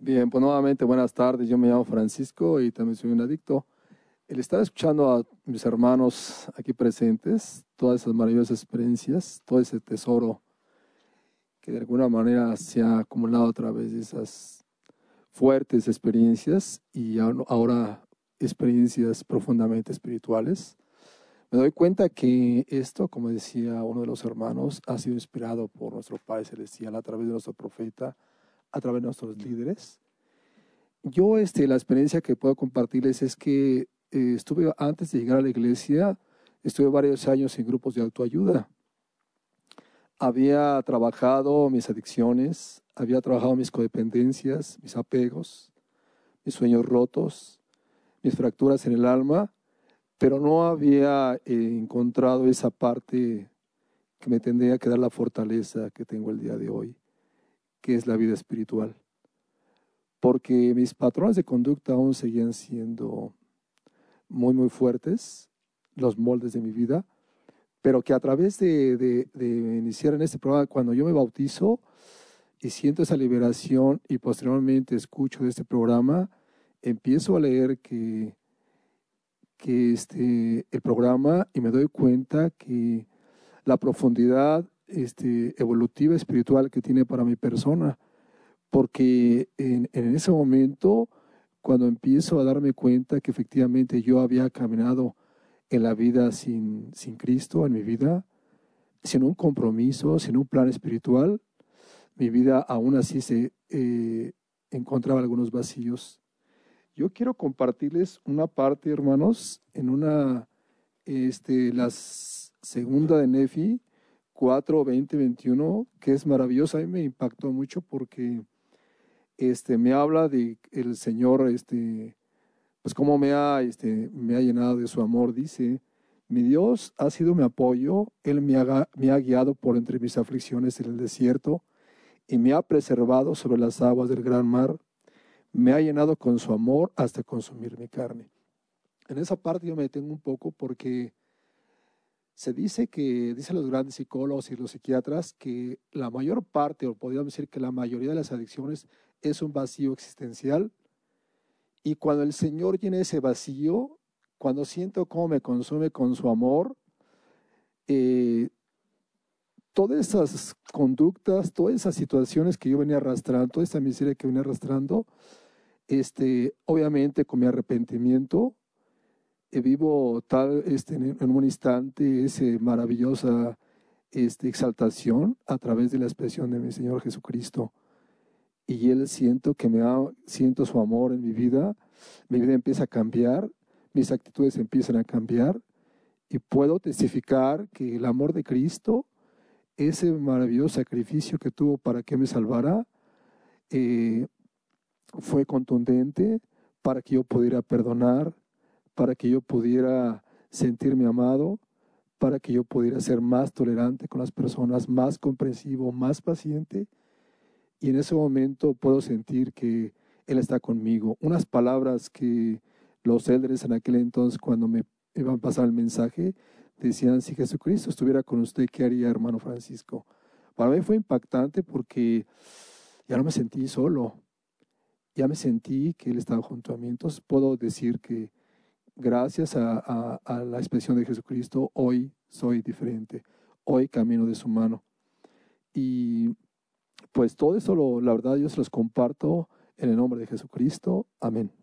Bien, pues nuevamente buenas tardes. Yo me llamo Francisco y también soy un adicto. El estar escuchando a mis hermanos aquí presentes, todas esas maravillosas experiencias, todo ese tesoro que de alguna manera se ha acumulado a través de esas fuertes experiencias y ahora experiencias profundamente espirituales, me doy cuenta que esto, como decía uno de los hermanos, ha sido inspirado por nuestro Padre Celestial a través de nuestro profeta, a través de nuestros líderes. Yo, la experiencia que puedo compartirles es que estuve, antes de llegar a la iglesia, estuve varios años en grupos de autoayuda. Había trabajado mis adicciones, había trabajado mis codependencias, mis apegos, mis sueños rotos, mis fracturas en el alma, pero no había encontrado esa parte que me tendría que dar la fortaleza que tengo el día de hoy, que es la vida espiritual. Porque mis patrones de conducta aún seguían siendo muy, muy fuertes, los moldes de mi vida, pero que a través de iniciar en este programa, cuando yo me bautizo y siento esa liberación y posteriormente escucho de este programa, empiezo a leer que el programa y me doy cuenta que la profundidad evolutiva espiritual que tiene para mi persona, porque en ese momento, cuando empiezo a darme cuenta que efectivamente yo había caminado en la vida sin Cristo, en mi vida, sin un compromiso, sin un plan espiritual, mi vida aún así se encontraba algunos vacíos. Yo quiero compartirles una parte, hermanos, la segunda de Nefi 4, 20, 21, que es maravillosa. A mí me impactó mucho porque me habla de el Señor, pues cómo me ha llenado de su amor. Dice: mi Dios ha sido mi apoyo, Él me ha guiado por entre mis aflicciones en el desierto y me ha preservado sobre las aguas del gran mar. Me ha llenado con su amor hasta consumir mi carne. En esa parte yo me detengo un poco porque dicen los grandes psicólogos y los psiquiatras, que la mayor parte, o podríamos decir que la mayoría de las adicciones es un vacío existencial. Y cuando el Señor llena ese vacío, cuando siento cómo me consume con su amor, eh, todas esas conductas, todas esas situaciones que yo venía arrastrando, toda esa miseria que venía arrastrando, obviamente con mi arrepentimiento, vivo en un instante esa maravillosa exaltación a través de la expresión de mi Señor Jesucristo. Y Él siento su amor en mi vida empieza a cambiar, mis actitudes empiezan a cambiar y puedo testificar que el amor de Cristo, ese maravilloso sacrificio que tuvo para que me salvara, eh, fue contundente para que yo pudiera perdonar, para que yo pudiera sentirme amado, para que yo pudiera ser más tolerante con las personas, más comprensivo, más paciente. Y en ese momento puedo sentir que Él está conmigo. Unas palabras que los eldres en aquel entonces, cuando me iban a pasar el mensaje, decían: si Jesucristo estuviera con usted, ¿qué haría, hermano Francisco? Para mí fue impactante porque ya no me sentí solo, ya me sentí que Él estaba junto a mí. Entonces puedo decir que gracias a la expresión de Jesucristo, hoy soy diferente, hoy camino de su mano. Y pues todo eso, la verdad, yo se los comparto en el nombre de Jesucristo. Amén.